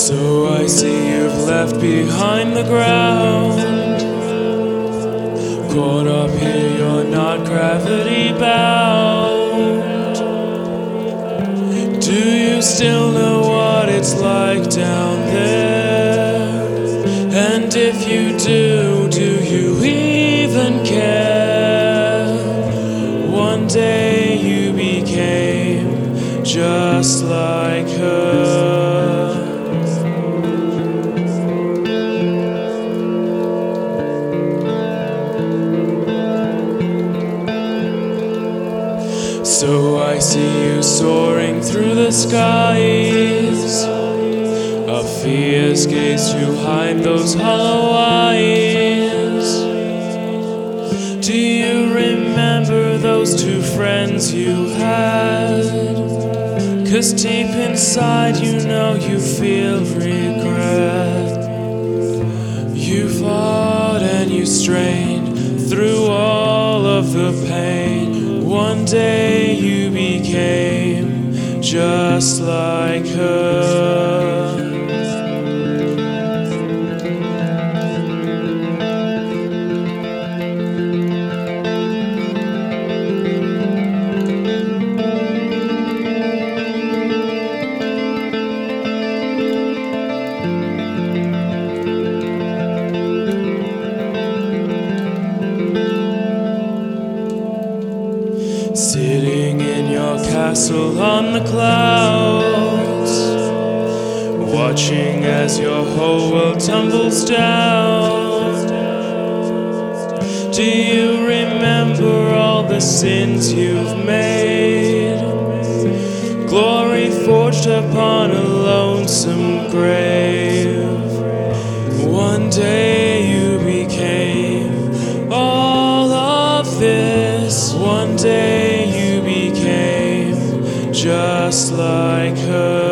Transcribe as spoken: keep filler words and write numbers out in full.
So I see you've left behind the ground. Caught up here, you're not gravity bound. Do you still know what it's like down there? And if you do, do you even care? One day you became just like her. So I see you soaring through the skies. A fierce gaze to hide those hollow eyes. Do you remember those two friends you had? 'Cause deep inside you know you feel regret. You fought and you strained through all of the pain. One day you became just like her. Sitting in your castle on the clouds, watching as your whole world tumbles down. Do you remember all the sins you've made? Glory forged upon a lonesome grave. One day you became all of this. One day you became just like her.